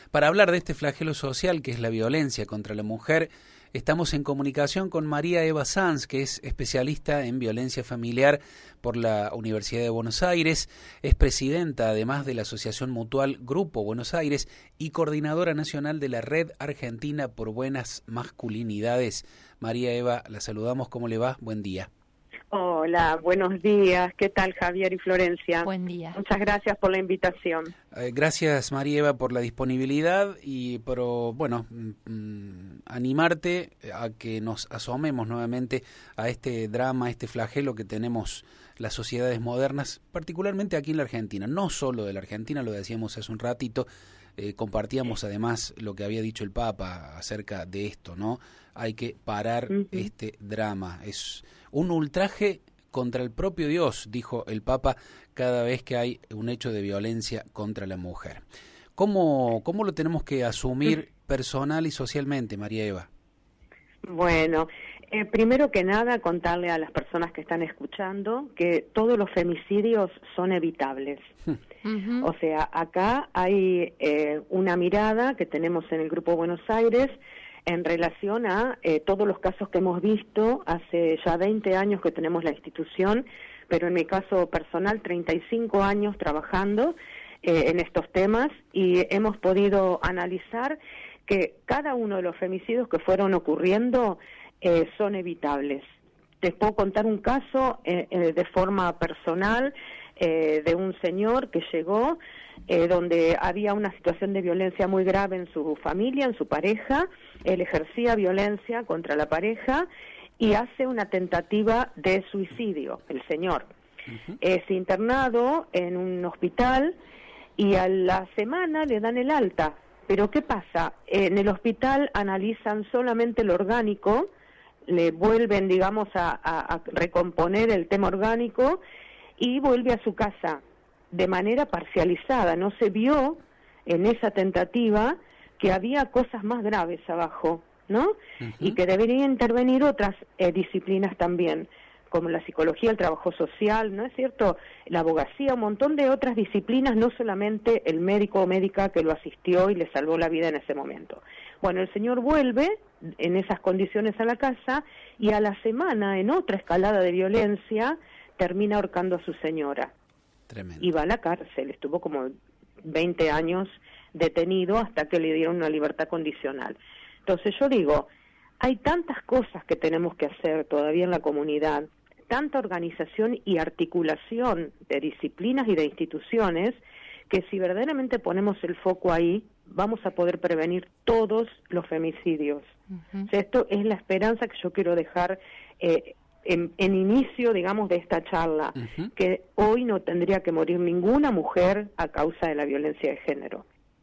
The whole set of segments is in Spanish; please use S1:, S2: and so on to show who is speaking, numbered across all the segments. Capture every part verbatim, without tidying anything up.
S1: Para hablar de este flagelo social que es la violencia contra la mujer, estamos en comunicación con María Eva Sanz, que es especialista en violencia familiar por la Universidad de Buenos Aires, es presidenta además de la Asociación Mutual Grupo Buenos Aires y coordinadora nacional de la Red Argentina por Buenas Masculinidades. María Eva, la saludamos, ¿cómo le va? Buen día.
S2: Hola, buenos días. ¿Qué tal, Javier y Florencia?
S3: Buen día.
S2: Muchas gracias por la invitación.
S1: Eh, gracias, María Eva, por la disponibilidad y por, bueno, mm, animarte a que nos asomemos nuevamente a este drama, a este flagelo que tenemos las sociedades modernas, particularmente aquí en la Argentina. No solo de la Argentina, lo decíamos hace un ratito, eh, compartíamos además lo que había dicho el Papa acerca de esto, ¿no? Hay que parar uh-huh. este drama. Es un ultraje contra el propio Dios, dijo el Papa, cada vez que hay un hecho de violencia contra la mujer. ¿Cómo, cómo lo tenemos que asumir personal y socialmente, María Eva?
S2: Bueno, eh, primero que nada contarle a las personas que están escuchando que todos los femicidios son evitables. Uh-huh. O sea, acá hay eh, una mirada que tenemos en el Grupo Buenos Aires en relación a eh, todos los casos que hemos visto. Hace ya veinte años que tenemos la institución, pero en mi caso personal treinta y cinco años trabajando eh, en estos temas, y hemos podido analizar que cada uno de los femicidios que fueron ocurriendo eh, son evitables. Les puedo contar un caso eh, eh, de forma personal eh, de un señor que llegó eh, donde había una situación de violencia muy grave en su familia, en su pareja. Él ejercía violencia contra la pareja y hace una tentativa de suicidio, el señor. Uh-huh. Es internado en un hospital y a la semana le dan el alta. Pero ¿qué pasa? En el hospital analizan solamente lo orgánico, le vuelven, digamos, a, a, a recomponer el tema orgánico y vuelve a su casa de manera parcializada. No se vio en esa tentativa que había cosas más graves abajo, ¿no? Uh-huh. Y que deberían intervenir otras eh, disciplinas también, como la psicología, el trabajo social, ¿no es cierto?, la abogacía, un montón de otras disciplinas, no solamente el médico o médica que lo asistió y le salvó la vida en ese momento. Bueno, el señor vuelve en esas condiciones a la casa y a la semana, en otra escalada de violencia, termina ahorcando a su señora.
S1: Tremendo.
S2: Y va a la cárcel, estuvo como veinte años detenido hasta que le dieron una libertad condicional. Entonces yo digo, hay tantas cosas que tenemos que hacer todavía en la comunidad, tanta organización y articulación de disciplinas y de instituciones, que si verdaderamente ponemos el foco ahí, vamos a poder prevenir todos los femicidios. Uh-huh. O sea, esto es la esperanza que yo quiero dejar eh, en, en inicio, digamos, de esta charla, uh-huh. que hoy no tendría que morir ninguna mujer a causa de la violencia de género.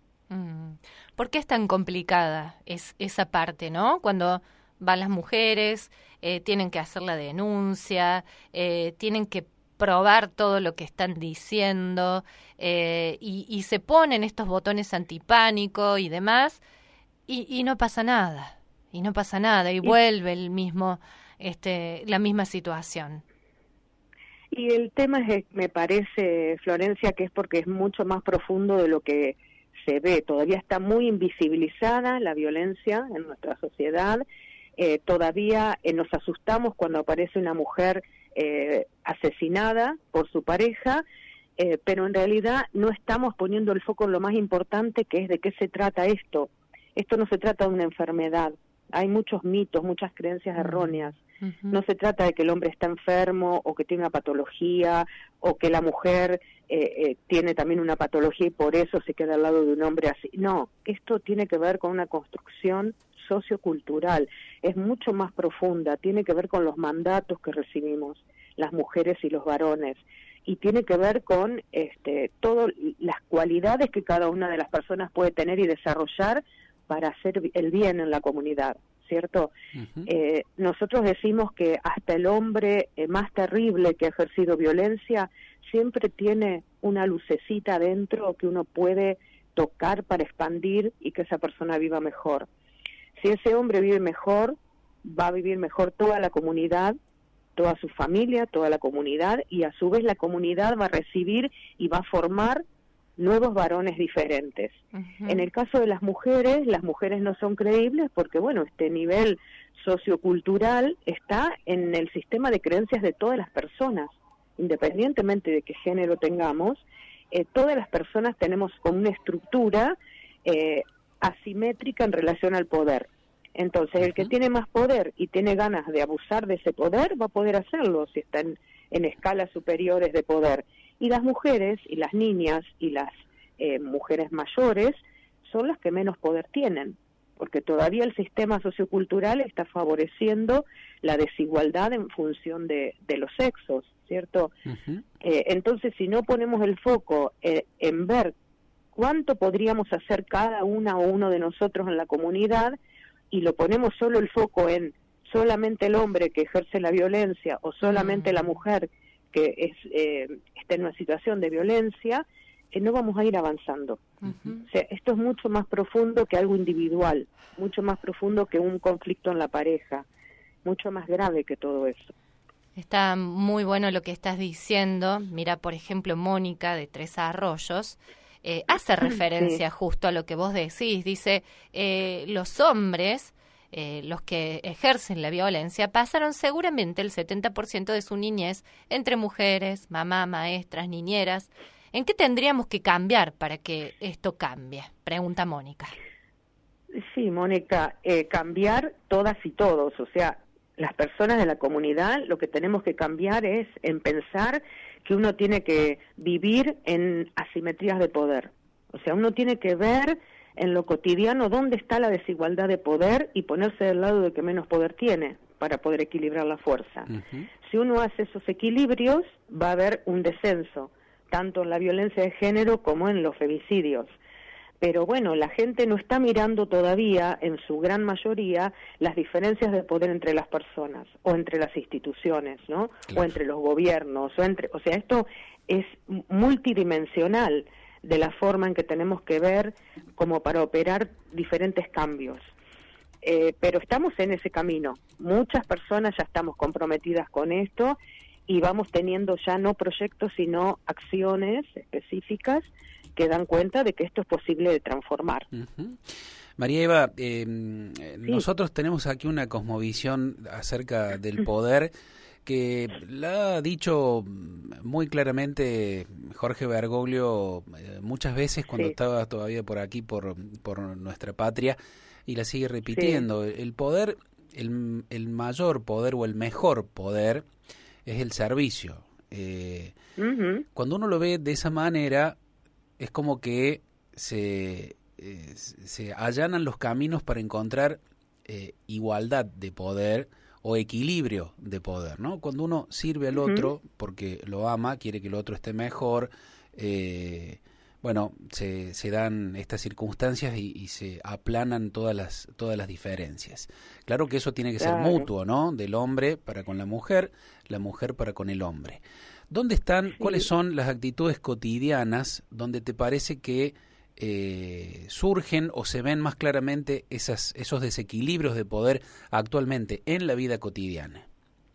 S3: Mm. ¿Por qué es tan complicada es, esa parte, no? Cuando van las mujeres, eh, tienen que hacer la denuncia, eh, tienen que probar todo lo que están diciendo, eh, y, y se ponen estos botones antipánico y demás, y, y no pasa nada, y no pasa nada, y, y vuelve el mismo, este, la misma situación.
S2: Y el tema es, me parece, Florencia, que es porque es mucho más profundo de lo que se ve. Todavía está muy invisibilizada la violencia en nuestra sociedad. Eh, todavía eh, nos asustamos cuando aparece una mujer eh, asesinada por su pareja, eh, pero en realidad no estamos poniendo el foco en lo más importante, que es de qué se trata esto. Esto no se trata de una enfermedad. Hay muchos mitos, muchas creencias erróneas. Uh-huh. No se trata de que el hombre está enfermo o que tiene una patología o que la mujer eh, eh, tiene también una patología y por eso se queda al lado de un hombre así. No, esto tiene que ver con una construcción sociocultural, es mucho más profunda, tiene que ver con los mandatos que recibimos las mujeres y los varones, y tiene que ver con este, todas las cualidades que cada una de las personas puede tener y desarrollar para hacer el bien en la comunidad, ¿cierto? Uh-huh. Eh, nosotros decimos que hasta el hombre eh, más terrible que ha ejercido violencia siempre tiene una lucecita adentro que uno puede tocar para expandir y que esa persona viva mejor. Si ese hombre vive mejor, va a vivir mejor toda la comunidad, toda su familia, toda la comunidad, y a su vez la comunidad va a recibir y va a formar nuevos varones diferentes.
S3: Uh-huh.
S2: En el caso de las mujeres, las mujeres no son creíbles porque, bueno, este nivel sociocultural está en el sistema de creencias de todas las personas, independientemente de qué género tengamos. Eh, todas las personas tenemos como una estructura eh, asimétrica en relación al poder. Entonces, uh-huh. el que tiene más poder y tiene ganas de abusar de ese poder va a poder hacerlo si está en, en escalas superiores de poder. Y las mujeres y las niñas y las eh, mujeres mayores son las que menos poder tienen, porque todavía el sistema sociocultural está favoreciendo la desigualdad en función de, de los sexos, ¿cierto? Uh-huh. Eh, entonces, si no ponemos el foco eh, en ver cuánto podríamos hacer cada una o uno de nosotros en la comunidad, y lo ponemos solo el foco en solamente el hombre que ejerce la violencia o solamente uh-huh. la mujer que es, eh, está en una situación de violencia, eh, no vamos a ir avanzando. Uh-huh. O sea, esto es mucho más profundo que algo individual, mucho más profundo que un conflicto en la pareja, mucho más grave que todo eso.
S3: Está muy bueno lo que estás diciendo. Mira, por ejemplo, Mónica de Tres Arroyos eh, hace referencia sí. justo a lo que vos decís. Dice, eh, los hombres... Eh, los que ejercen la violencia pasaron seguramente el setenta por ciento de su niñez entre mujeres, mamá, maestras, niñeras. ¿En qué tendríamos que cambiar para que esto cambie? Pregunta Mónica.
S2: Sí, Mónica, eh, cambiar todas y todos, o sea, las personas de la comunidad, lo que tenemos que cambiar es en pensar que uno tiene que vivir en asimetrías de poder. O sea, uno tiene que ver en lo cotidiano dónde está la desigualdad de poder y ponerse del lado de que menos poder tiene para poder equilibrar la fuerza. Uh-huh. Si uno hace esos equilibrios, va a haber un descenso, tanto en la violencia de género como en los femicidios. Pero bueno, la gente no está mirando todavía, en su gran mayoría, las diferencias de poder entre las personas, o entre las instituciones, ¿no? Claro. O entre los gobiernos, o entre, o sea, esto es multidimensional de la forma en que tenemos que ver como para operar diferentes cambios. Eh, pero estamos en ese camino. Muchas personas ya estamos comprometidas con esto y vamos teniendo ya no proyectos, sino acciones específicas que dan cuenta de que esto es posible de transformar.
S1: Uh-huh. María Eva, eh, sí. nosotros tenemos aquí una cosmovisión acerca del poder que la ha dicho muy claramente Jorge Bergoglio eh, muchas veces cuando sí. estaba todavía por aquí, por, por nuestra patria, y la sigue repitiendo. Sí. El poder, el, el mayor poder o el mejor poder es el servicio. Eh, uh-huh. Cuando uno lo ve de esa manera, es como que se, eh, se allanan los caminos para encontrar eh, igualdad de poder o equilibrio de poder, ¿no? Cuando uno sirve al otro porque lo ama, quiere que el otro esté mejor, eh, bueno, se, se dan estas circunstancias y, y se aplanan todas las todas las diferencias. Claro que eso tiene que claro. ser mutuo, ¿no? Del hombre para con la mujer, la mujer para con el hombre. ¿Dónde están, sí. cuáles son las actitudes cotidianas donde te parece que Eh, surgen o se ven más claramente esas, esos desequilibrios de poder actualmente en la vida cotidiana?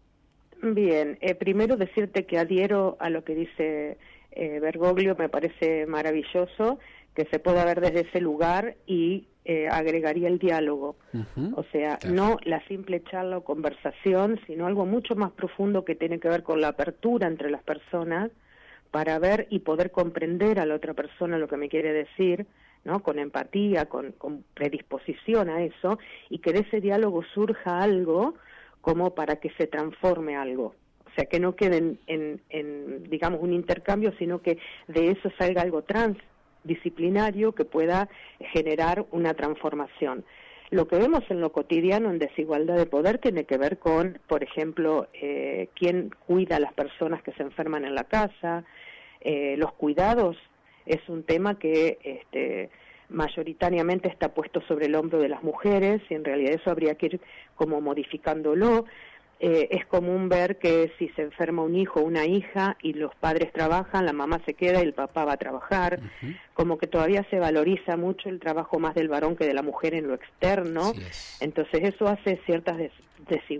S2: Bien, eh, primero decirte que adhiero a lo que dice eh, Bergoglio, me parece maravilloso que se pueda ver desde ese lugar y eh, agregaría el diálogo, uh-huh. o sea, claro. no la simple charla o conversación, sino algo mucho más profundo que tiene que ver con la apertura entre las personas, para ver y poder comprender a la otra persona lo que me quiere decir, ¿no? Con empatía, con, con predisposición a eso, y que de ese diálogo surja algo como para que se transforme algo. O sea, que no quede en, en, en digamos, un intercambio, sino que de eso salga algo transdisciplinario que pueda generar una transformación. Lo que vemos en lo cotidiano en desigualdad de poder tiene que ver con, por ejemplo, eh, quién cuida a las personas que se enferman en la casa. Eh, los cuidados es un tema que este, mayoritariamente está puesto sobre el hombro de las mujeres y en realidad eso habría que ir como modificándolo. Eh, es común ver que si se enferma un hijo o una hija y los padres trabajan, la mamá se queda y el papá va a trabajar, uh-huh. como que todavía se valoriza mucho el trabajo más del varón que de la mujer en lo externo, entonces eso hace ciertas des-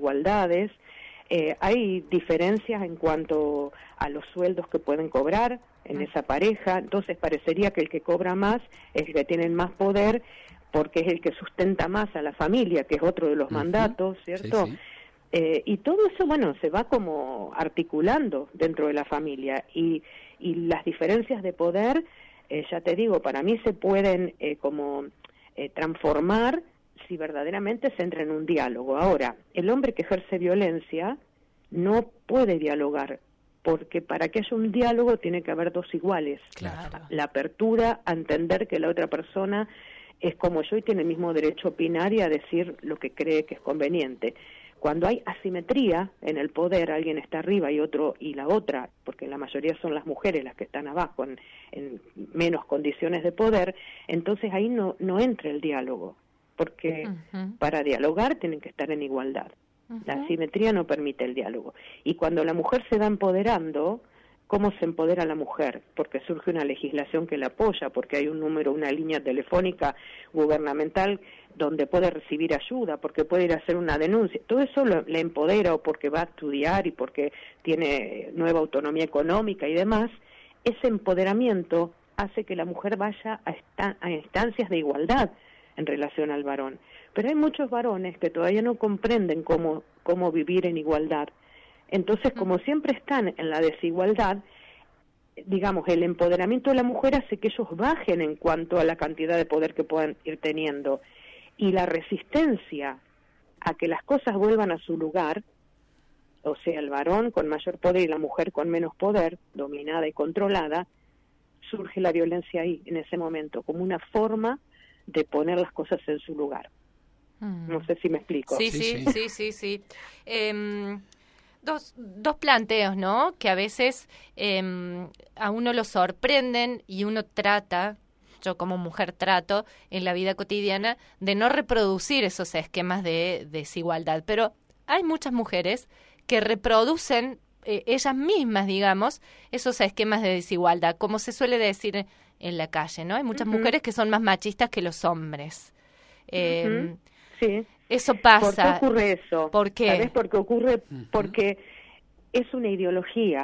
S2: desigualdades. Eh, hay diferencias en cuanto a los sueldos que pueden cobrar en esa pareja, entonces parecería que el que cobra más es el que tiene más poder, porque es el que sustenta más a la familia, que es otro de los uh-huh. mandatos, ¿cierto? Sí, sí. Eh, y todo eso, bueno, se va como articulando dentro de la familia, y, y las diferencias de poder, eh, ya te digo, para mí se pueden eh, como eh, transformar si verdaderamente se entra en un diálogo. Ahora, el hombre que ejerce violencia no puede dialogar, porque para que haya un diálogo tiene que haber dos iguales.
S3: Claro.
S2: La apertura a entender que la otra persona es como yo y tiene el mismo derecho a opinar y a decir lo que cree que es conveniente. Cuando hay asimetría en el poder, alguien está arriba y otro y la otra, porque la mayoría son las mujeres las que están abajo en, en menos condiciones de poder, entonces ahí no, no entra el diálogo, porque uh-huh. para dialogar tienen que estar en igualdad. Uh-huh. La asimetría no permite el diálogo. Y cuando la mujer se va empoderando, ¿cómo se empodera la mujer? Porque surge una legislación que la apoya, porque hay un número, una línea telefónica gubernamental donde puede recibir ayuda, porque puede ir a hacer una denuncia. Todo eso lo, le empodera, o porque va a estudiar y porque tiene nueva autonomía económica y demás. Ese empoderamiento hace que la mujer vaya a, esta, a instancias de igualdad en relación al varón. Pero hay muchos varones que todavía no comprenden cómo, cómo vivir en igualdad. Entonces, como siempre están en la desigualdad, digamos, el empoderamiento de la mujer hace que ellos bajen en cuanto a la cantidad de poder que puedan ir teniendo. Y la resistencia a que las cosas vuelvan a su lugar, o sea, el varón con mayor poder y la mujer con menos poder, dominada y controlada, surge la violencia ahí, en ese momento, como una forma de poner las cosas en su lugar. Mm. No sé si me explico.
S3: Sí, sí, sí, sí, sí. sí. Eh... Dos, dos planteos, ¿no? Que a veces eh, a uno lo sorprenden y uno trata, yo como mujer trato en la vida cotidiana, de no reproducir esos esquemas de, de desigualdad. Pero hay muchas mujeres que reproducen eh, ellas mismas, digamos, esos esquemas de desigualdad, como se suele decir en la calle, ¿no? Hay muchas uh-huh. mujeres que son más machistas que los hombres. Eh,
S2: uh-huh. Sí.
S3: Eso pasa.
S2: ¿Por qué ocurre eso?
S3: ¿Por qué?
S2: ¿Sabes por qué ocurre? Porque es una ideología.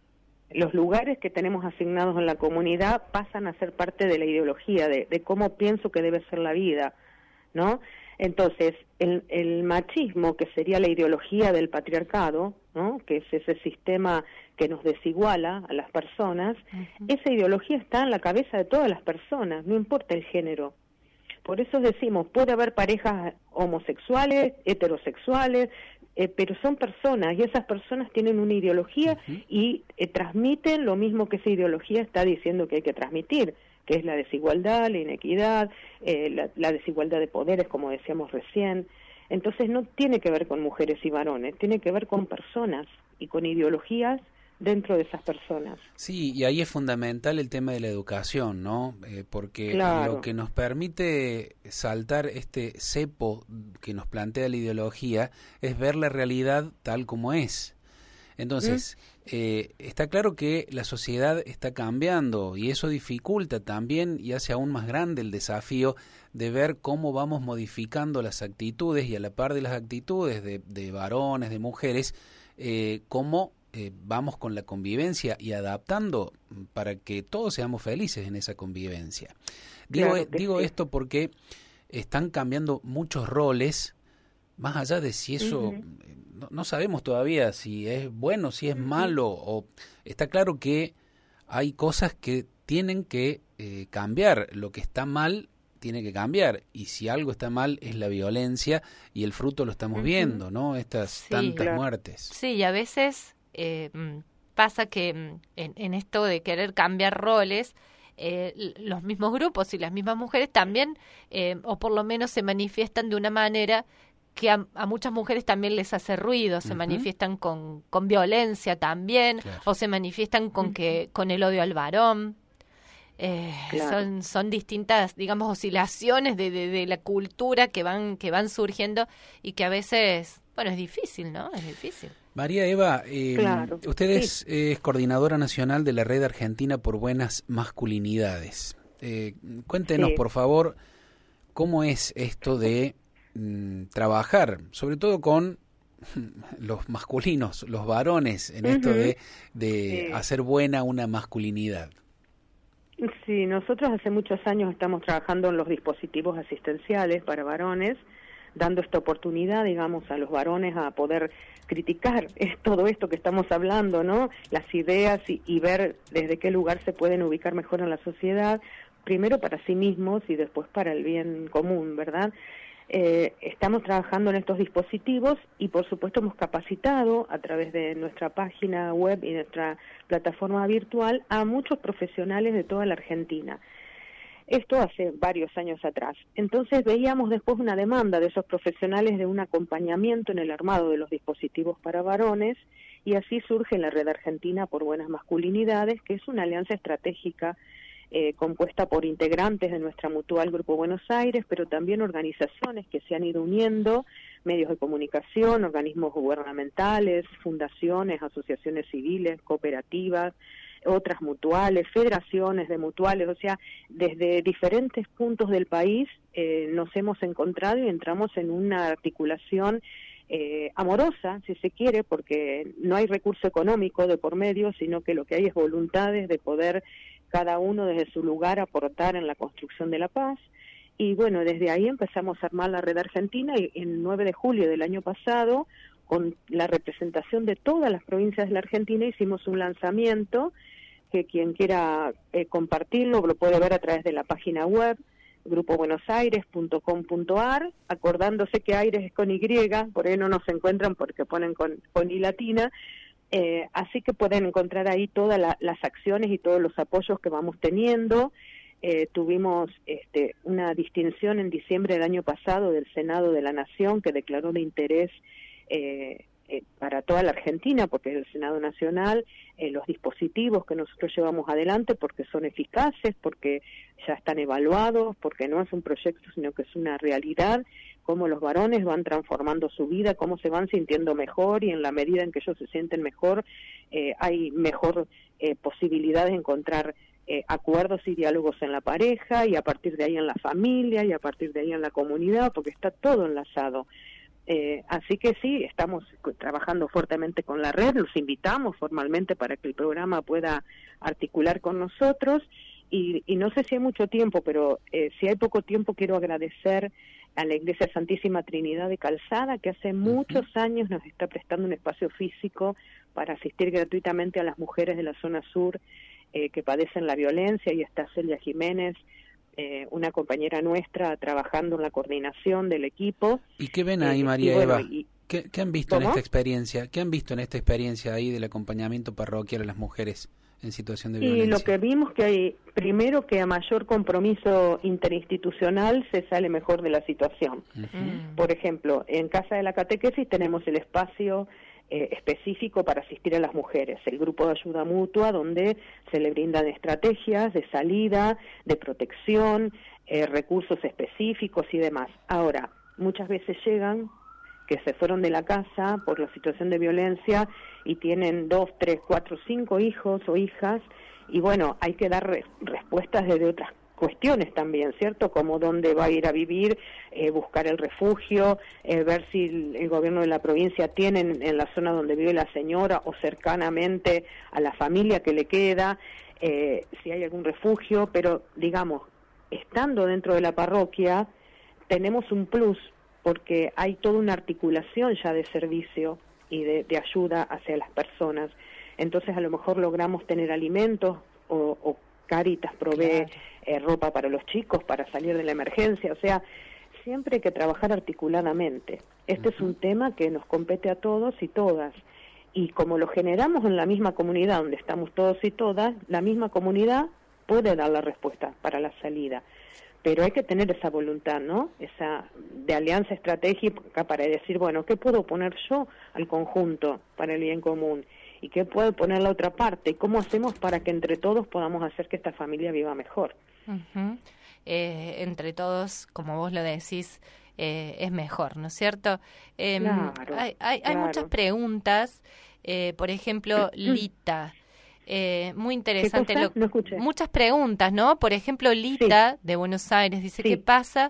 S2: Los lugares que tenemos asignados en la comunidad pasan a ser parte de la ideología, de, de cómo pienso que debe ser la vida, ¿no? Entonces, el, el machismo, que sería la ideología del patriarcado, ¿no? Que es ese sistema que nos desiguala a las personas, uh-huh. esa ideología está en la cabeza de todas las personas, no importa el género. Por eso decimos, puede haber parejas homosexuales, heterosexuales, eh, pero son personas, y esas personas tienen una ideología uh-huh. y eh, transmiten lo mismo que esa ideología está diciendo que hay que transmitir, que es la desigualdad, la inequidad, eh, la, la desigualdad de poderes, como decíamos recién. Entonces no tiene que ver con mujeres y varones, tiene que ver con personas y con ideologías dentro de esas personas.
S1: Sí, y ahí es fundamental el tema de la educación, ¿no? Eh, porque
S2: claro.
S1: lo que nos permite saltar este cepo que nos plantea la ideología es ver la realidad tal como es. Entonces, ¿Mm? eh, está claro que la sociedad está cambiando y eso dificulta también y hace aún más grande el desafío de ver cómo vamos modificando las actitudes y a la par de las actitudes de, de varones, de mujeres, eh, cómo Eh, vamos con la convivencia y adaptando para que todos seamos felices en esa convivencia. Digo,
S2: Claro que
S1: digo
S2: sí.
S1: esto porque están cambiando muchos roles, más allá de si eso,
S2: Uh-huh.
S1: no, no sabemos todavía si es bueno, si es uh-huh. malo, o está claro que hay cosas que tienen que eh, cambiar, lo que está mal tiene que cambiar, y si algo está mal es la violencia y el fruto lo estamos uh-huh. viendo, ¿no? Estas
S3: sí,
S1: tantas
S2: claro.
S1: muertes.
S3: Sí, y a veces Eh, pasa que en, en esto de querer cambiar roles, eh, los mismos grupos y las mismas mujeres también, eh, o por lo menos se manifiestan de una manera que a, a muchas mujeres también les hace ruido, se uh-huh. manifiestan con, con violencia también, claro. o se manifiestan con, uh-huh. que, con el odio al varón. Eh, claro. son, son distintas, digamos, oscilaciones de, de, de la cultura que van, que van surgiendo y que a veces, bueno, es difícil, ¿no? Es difícil.
S1: María Eva, eh,
S2: claro,
S1: usted es,
S2: sí.
S1: eh, es coordinadora nacional de la Red Argentina por Buenas Masculinidades. Eh, cuéntenos, sí. por favor, cómo es esto de mm, trabajar, sobre todo con los masculinos, los varones, en uh-huh. esto de, de sí. hacer buena una masculinidad.
S2: Sí, nosotros hace muchos años estamos trabajando en los dispositivos asistenciales para varones, dando esta oportunidad, digamos, a los varones a poder criticar es todo esto que estamos hablando, ¿no? Las ideas y, y ver desde qué lugar se pueden ubicar mejor en la sociedad, primero para sí mismos y después para el bien común, ¿verdad? Eh, estamos trabajando en estos dispositivos y por supuesto hemos capacitado a través de nuestra página web y nuestra plataforma virtual a muchos profesionales de toda la Argentina. Esto hace varios años atrás. Entonces veíamos después una demanda de esos profesionales de un acompañamiento en el armado de los dispositivos para varones y así surge la Red Argentina por Buenas Masculinidades, que es una alianza estratégica eh, compuesta por integrantes de nuestra mutual Grupo Buenos Aires, pero también organizaciones que se han ido uniendo, medios de comunicación, organismos gubernamentales, fundaciones, asociaciones civiles, cooperativas, otras mutuales, federaciones de mutuales, o sea, desde diferentes puntos del país eh, nos hemos encontrado y entramos en una articulación eh, amorosa, si se quiere, porque no hay recurso económico de por medio, sino que lo que hay es voluntades de poder cada uno desde su lugar aportar en la construcción de la paz. Y bueno, desde ahí empezamos a armar la Red Argentina y el nueve de julio del año pasado, con la representación de todas las provincias de la Argentina, hicimos un lanzamiento que quien quiera eh, compartirlo lo puede ver a través de la página web grupo buenos aires punto com punto a r, acordándose que Aires es con Y, por ahí no nos encuentran porque ponen con, con I latina, eh, así que pueden encontrar ahí todas la, las acciones y todos los apoyos que vamos teniendo. Eh, tuvimos este, una distinción en diciembre del año pasado del Senado de la Nación que declaró de interés eh, Eh, para toda la Argentina, porque es el Senado Nacional, eh, los dispositivos que nosotros llevamos adelante, porque son eficaces, porque ya están evaluados, porque no es un proyecto, sino que es una realidad, cómo los varones van transformando su vida, cómo se van sintiendo mejor, y en la medida en que ellos se sienten mejor, eh, hay mejor eh, posibilidad de encontrar eh, acuerdos y diálogos en la pareja, y a partir de ahí en la familia, y a partir de ahí en la comunidad, porque está todo enlazado. Eh, así que sí, estamos trabajando fuertemente con la red, los invitamos formalmente para que el programa pueda articular con nosotros y, y no sé si hay mucho tiempo, pero eh, si hay poco tiempo quiero agradecer a la Iglesia Santísima Trinidad de Calzada, que hace muchos años nos está prestando un espacio físico para asistir gratuitamente a las mujeres de la zona sur eh, que padecen la violencia, y está Celia Jiménez, Eh, una compañera nuestra trabajando en la coordinación del equipo.
S1: ¿Y qué ven ahí, eh, María bueno, Eva?
S2: Y,
S1: ¿Qué, ¿Qué han visto
S2: ¿cómo?
S1: en esta experiencia? ¿Qué han visto en esta experiencia ahí del acompañamiento parroquial a las mujeres en situación de violencia?
S2: Y lo que vimos que hay, primero que a mayor compromiso interinstitucional se sale mejor de la situación. Uh-huh. Por ejemplo, en Casa de la Catequesis tenemos el espacio Eh, específico para asistir a las mujeres, el grupo de ayuda mutua donde se le brindan estrategias de salida, de protección, eh, recursos específicos y demás. Ahora, muchas veces llegan que se fueron de la casa por la situación de violencia y tienen dos, tres, cuatro, cinco hijos o hijas, y bueno, hay que dar re- respuestas desde otras cuestiones también, ¿cierto? Como dónde va a ir a vivir, eh, buscar el refugio, eh, ver si el, el gobierno de la provincia tiene en, en la zona donde vive la señora o cercanamente a la familia que le queda, eh, si hay algún refugio, pero digamos, estando dentro de la parroquia tenemos un plus porque hay toda una articulación ya de servicio y de, de ayuda hacia las personas. Entonces a lo mejor logramos tener alimentos o, o Cáritas provee claro. eh, ropa para los chicos para salir de la emergencia, o sea, siempre hay que trabajar articuladamente. Este uh-huh. es un tema que nos compete a todos y todas, y como lo generamos en la misma comunidad donde estamos todos y todas, la misma comunidad puede dar la respuesta para la salida, pero hay que tener esa voluntad, ¿no? Esa de alianza estratégica para decir, bueno, ¿qué puedo poner yo al conjunto para el bien común? ¿Y qué puede poner la otra parte? ¿Y cómo hacemos para que entre todos podamos hacer que esta familia viva mejor?
S3: Uh-huh. Eh, entre todos, como vos lo decís, eh, es mejor, ¿no es cierto? Eh,
S2: claro,
S3: hay, hay,
S2: claro.
S3: hay muchas preguntas, eh, por ejemplo, Lita. Eh, muy interesante.
S2: ¿Qué cosa?
S3: Lo,
S2: no escuché.
S3: Muchas preguntas, ¿no? Por ejemplo, Lita, sí. de Buenos Aires, dice, sí. ¿qué pasa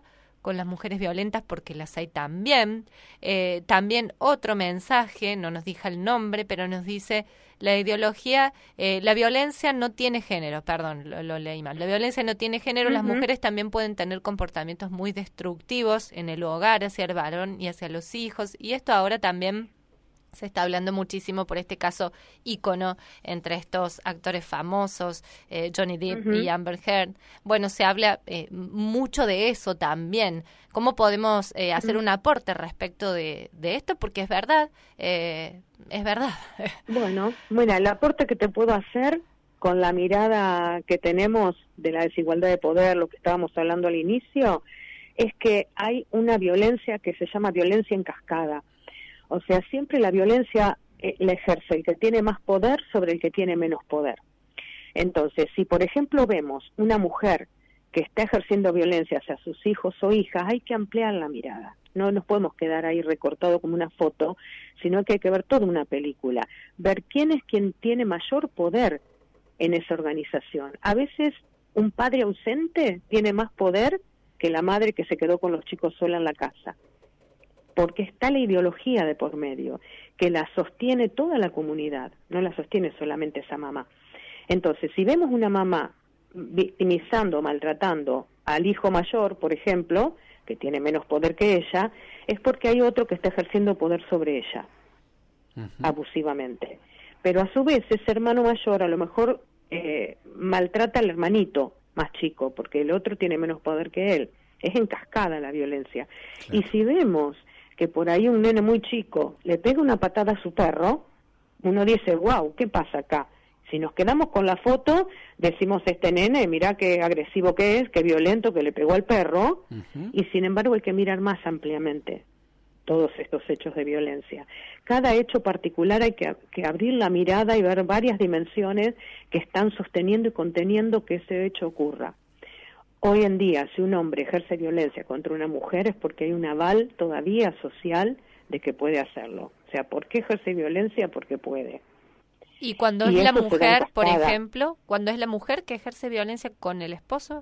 S3: con las mujeres violentas porque las hay también. Eh, también otro mensaje, no nos dijo el nombre, pero nos dice la ideología, eh, la violencia no tiene género, perdón, lo, lo leí mal, la violencia no tiene género, uh-huh. Las mujeres también pueden tener comportamientos muy destructivos en el hogar, hacia el varón y hacia los hijos, y esto ahora también se está hablando muchísimo por este caso ícono entre estos actores famosos, eh, Johnny Depp uh-huh. y Amber Heard. Bueno, se habla eh, mucho de eso también. ¿Cómo podemos eh, hacer uh-huh. un aporte respecto de, de esto? Porque es verdad, eh, es verdad.
S2: Bueno, bueno, el aporte que te puedo hacer con la mirada que tenemos de la desigualdad de poder, lo que estábamos hablando al inicio, es que hay una violencia que se llama violencia en cascada. O sea, siempre la violencia eh, la ejerce el que tiene más poder sobre el que tiene menos poder. Entonces, si por ejemplo vemos una mujer que está ejerciendo violencia hacia sus hijos o hijas, hay que ampliar la mirada. No nos podemos quedar ahí recortado como una foto, sino que hay que ver toda una película. Ver quién es quien tiene mayor poder en esa organización. A veces un padre ausente tiene más poder que la madre que se quedó con los chicos sola en la casa. Porque está la ideología de por medio, que la sostiene toda la comunidad, no la sostiene solamente esa mamá. Entonces, si vemos una mamá victimizando, maltratando al hijo mayor, por ejemplo, que tiene menos poder que ella, es porque hay otro que está ejerciendo poder sobre ella, uh-huh. abusivamente. Pero a su vez, ese hermano mayor a lo mejor eh, maltrata al hermanito más chico, porque el otro tiene menos poder que él. Es en cascada la violencia. Claro. Y si vemos que por ahí un nene muy chico le pega una patada a su perro, uno dice, wow, ¿qué pasa acá? Si nos quedamos con la foto, decimos, este nene, mirá qué agresivo que es, qué violento que le pegó al perro, uh-huh. y sin embargo hay que mirar más ampliamente todos estos hechos de violencia. Cada hecho particular hay que, que abrir la mirada y ver varias dimensiones que están sosteniendo y conteniendo que ese hecho ocurra. Hoy en día, si un hombre ejerce violencia contra una mujer es porque hay un aval todavía social de que puede hacerlo. O sea, ¿por qué ejerce violencia? Porque puede.
S3: ¿Y cuando y es la mujer, por ejemplo, cuando es la mujer que ejerce violencia con el esposo?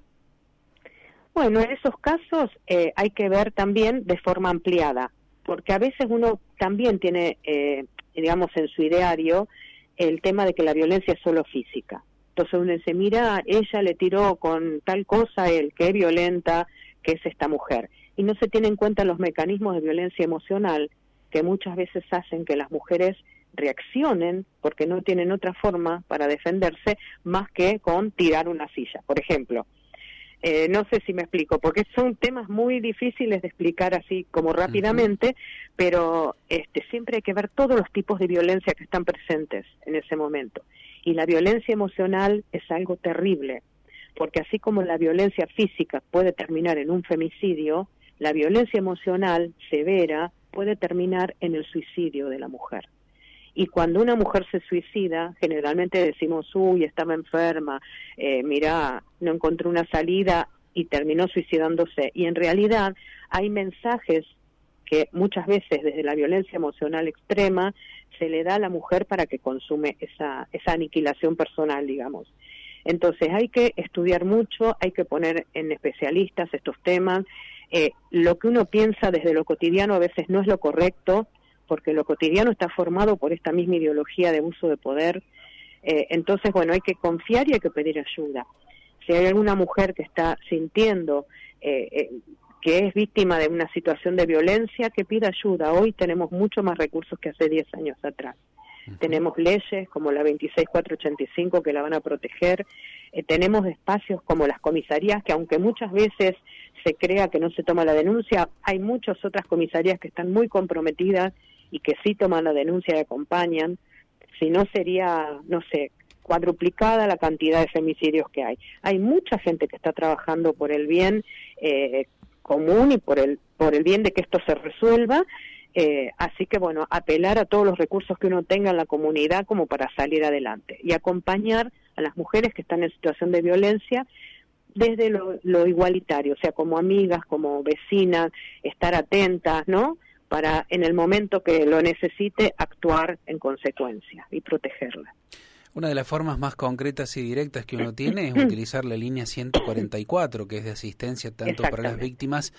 S2: Bueno, en esos casos eh, hay que ver también de forma ampliada, porque a veces uno también tiene, eh, digamos, en su ideario el tema de que la violencia es solo física. Entonces uno dice, mira, ella le tiró con tal cosa a él, qué violenta que es esta mujer. Y no se tienen en cuenta los mecanismos de violencia emocional que muchas veces hacen que las mujeres reaccionen porque no tienen otra forma para defenderse más que con tirar una silla, por ejemplo. Eh, no sé si me explico, porque son temas muy difíciles de explicar así como rápidamente, uh-huh. pero este, siempre hay que ver todos los tipos de violencia que están presentes en ese momento. Y la violencia emocional es algo terrible, porque así como la violencia física puede terminar en un femicidio, la violencia emocional severa puede terminar en el suicidio de la mujer. Y cuando una mujer se suicida, generalmente decimos, uy, estaba enferma, eh, mirá, no encontró una salida y terminó suicidándose. Y en realidad hay mensajes que muchas veces desde la violencia emocional extrema se le da a la mujer para que consume esa, esa aniquilación personal, digamos. Entonces hay que estudiar mucho, hay que poner en especialistas estos temas. Eh, lo que uno piensa desde lo cotidiano a veces no es lo correcto, porque lo cotidiano está formado por esta misma ideología de abuso de poder. Eh, entonces, bueno, hay que confiar y hay que pedir ayuda. Si hay alguna mujer que está sintiendo eh, eh, que es víctima de una situación de violencia, que pida ayuda. Hoy tenemos mucho más recursos que hace diez años atrás. Uh-huh. Tenemos leyes como la veintiséis mil cuatrocientos ochenta y cinco que la van a proteger. Eh, tenemos espacios como las comisarías, que aunque muchas veces se crea que no se toma la denuncia, hay muchas otras comisarías que están muy comprometidas y que sí toman la denuncia y acompañan. Si no, sería, no sé, cuadruplicada la cantidad de femicidios que hay. Hay mucha gente que está trabajando por el bien eh, común y por el por el bien de que esto se resuelva, eh, así que bueno, apelar a todos los recursos que uno tenga en la comunidad como para salir adelante y acompañar a las mujeres que están en situación de violencia desde lo, lo igualitario, o sea, como amigas, como vecinas, estar atentas, ¿no?, para en el momento que lo necesite actuar en consecuencia y protegerla.
S1: Una de las formas más concretas y directas que uno tiene es utilizar la línea ciento cuarenta y cuatro, que es de asistencia tanto para las víctimas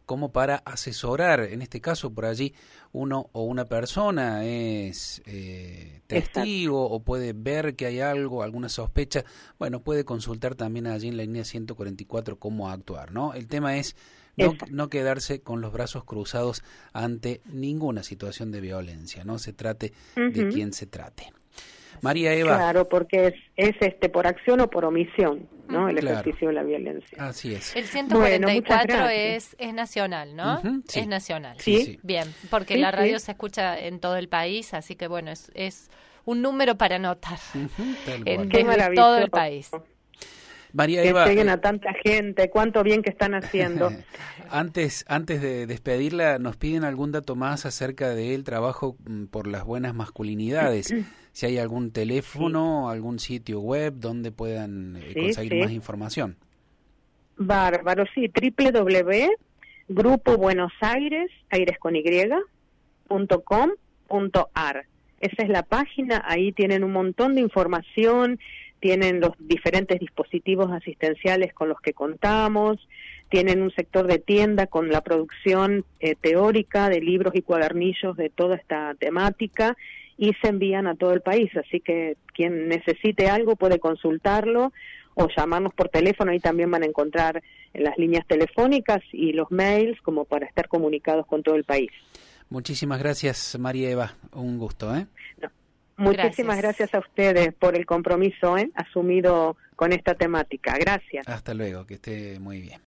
S1: como para asesorar. En este caso, por allí, uno o una persona es eh, testigo Exacto. o puede ver que hay algo, alguna sospecha. Bueno, puede consultar también allí en la línea ciento cuarenta y cuatro cómo actuar, ¿no? El tema es no, no quedarse con los brazos cruzados ante ninguna situación de violencia, ¿no? Se trate uh-huh. de quien se trate. María Eva.
S2: Claro, porque es, es este por acción o por omisión, ¿no? El
S1: claro.
S2: ejercicio de la violencia.
S1: Así es.
S3: El ciento cuarenta y cuatro bueno, es, es nacional, ¿no?
S1: Uh-huh, sí.
S3: Es nacional.
S1: Sí, sí.
S3: Bien, porque
S2: sí,
S3: la radio
S2: sí.
S3: se escucha en todo el país, así que bueno, es, es un número para anotar
S1: uh-huh,
S3: en desde todo el país.
S1: María
S2: que
S1: Eva,
S2: lleguen
S1: eh,
S2: a tanta gente, cuánto bien que están haciendo.
S1: antes antes de despedirla, nos piden algún dato más acerca del trabajo por las buenas masculinidades. Si hay algún teléfono, sí. algún sitio web donde puedan eh, sí, conseguir sí. más información.
S2: Bárbaro, sí, doble u doble u doble u punto grupo buenos aires, aires con y, punto com punto ar. Esa es la página, ahí tienen un montón de información, tienen los diferentes dispositivos asistenciales con los que contamos, tienen un sector de tienda con la producción eh, teórica de libros y cuadernillos de toda esta temática y se envían a todo el país, así que quien necesite algo puede consultarlo o llamarnos por teléfono, ahí también van a encontrar las líneas telefónicas y los mails como para estar comunicados con todo el país.
S1: Muchísimas gracias, María Eva, un gusto, ¿eh?
S2: No. Muchísimas gracias. gracias a ustedes por el compromiso ¿eh? asumido con esta temática. Gracias.
S1: Hasta luego, que esté muy bien.